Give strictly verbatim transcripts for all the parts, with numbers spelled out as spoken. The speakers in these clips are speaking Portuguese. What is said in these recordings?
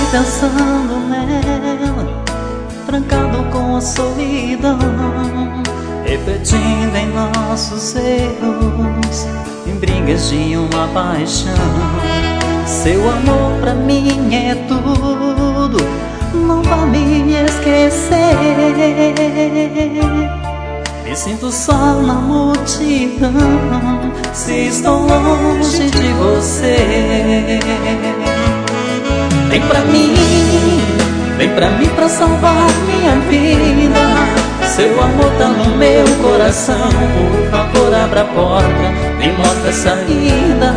pensando nela, trancado com a solidão, refletindo em nossos erros, em brigas de uma paixão. Seu amor pra mim é tudo, não vai me esquecer. Me sinto só na multidão, se estou longe de você. Vem pra mim, vem pra mim pra salvar minha vida. Seu amor tá no meu coração, por favor abra a porta, me mostra a saída.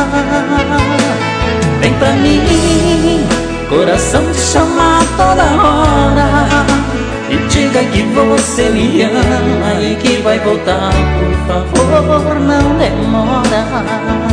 Vem pra mim, coração te chama toda hora, e diga que você me ama e que vai voltar, por favor, não demora.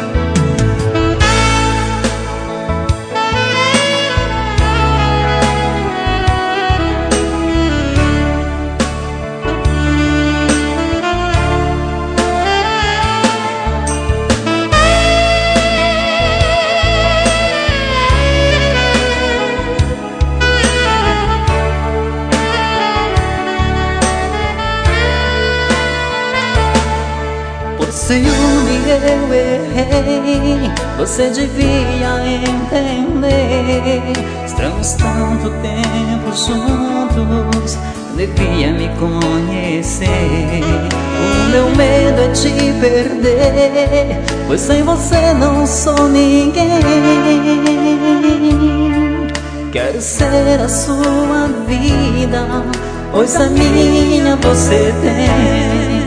Ciúme eu errei, você devia entender. Estamos tanto tempo juntos, devia me conhecer. O meu medo é te perder, pois sem você não sou ninguém. Quero ser a sua vida, pois a minha você tem.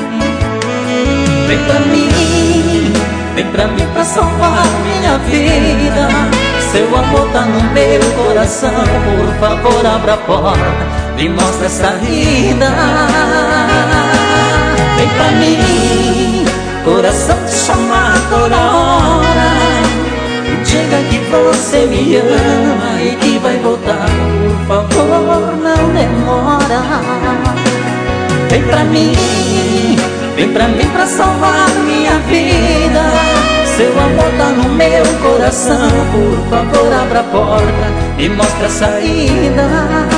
Vem pra mim, vem pra mim pra salvar minha vida. Seu amor tá no meu coração, por favor abra a porta, me mostra a saída. Vem pra mim, coração te chama toda hora, e diga que você me ama e que vai voltar, por favor não demora. Vem pra mim, vem pra mim pra salvar minha vida. Seu amor tá no meu coração, por favor abra a porta, me mostra a saída.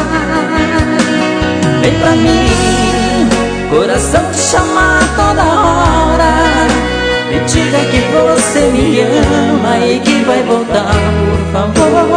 Vem pra mim, coração te chama toda hora, me diga que você me ama e que vai voltar, por favor